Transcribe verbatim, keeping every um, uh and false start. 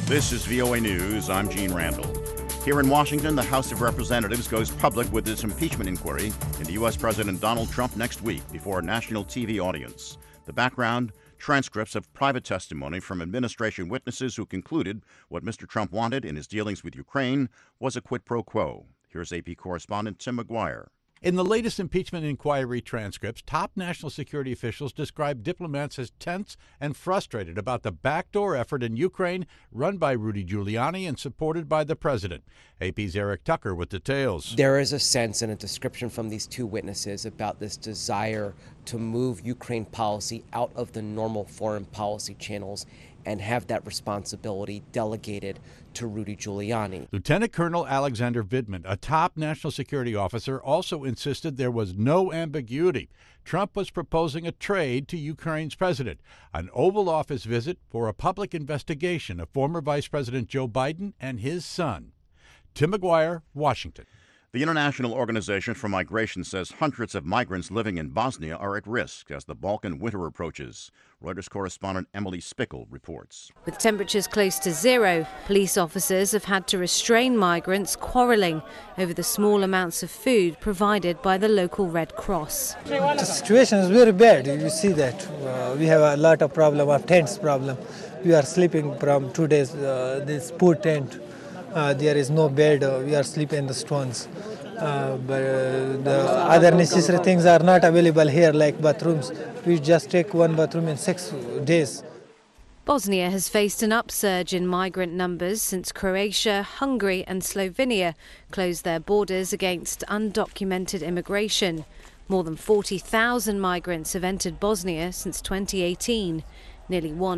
This is V O A News. I'm Gene Randall. Here in Washington, the House of Representatives goes public with its impeachment inquiry into U S. President Donald Trump next week before a national T V audience. The background, transcripts of private testimony from administration witnesses who concluded what Mister Trump wanted in his dealings with Ukraine was a quid pro quo. Here's A P correspondent Tim McGuire. In the latest impeachment inquiry transcripts, top national security officials described diplomats as tense and frustrated about the backdoor effort in Ukraine run by Rudy Giuliani and supported by the president. A P's Eric Tucker with details. There is a sense and a description from these two witnesses about this desire to move Ukraine policy out of the normal foreign policy channels and have that responsibility delegated to Rudy Giuliani. Lieutenant Colonel Alexander Vindman, a top national security officer, also insisted there was no ambiguity. Trump was proposing a trade to Ukraine's president, an Oval Office visit for a public investigation of former Vice President Joe Biden and his son. Tim McGuire, Washington. The International Organization for Migration says hundreds of migrants living in Bosnia are at risk as the Balkan winter approaches. Reuters correspondent Emily Spickle reports. With temperatures close to zero, police officers have had to restrain migrants quarrelling over the small amounts of food provided by the local Red Cross. The situation is very bad. You see that. Uh, we have a lot of problem, of tents problem. We are sleeping from two days, uh, this poor tent. Uh, there is no bed, uh, we are sleeping in the stones. Uh, but uh, the other necessary things are not available here, like bathrooms. We just take one bathroom in six days. Bosnia has faced an upsurge in migrant numbers since Croatia, Hungary and Slovenia closed their borders against undocumented immigration. More than forty thousand migrants have entered Bosnia since twenty eighteen. Nearly one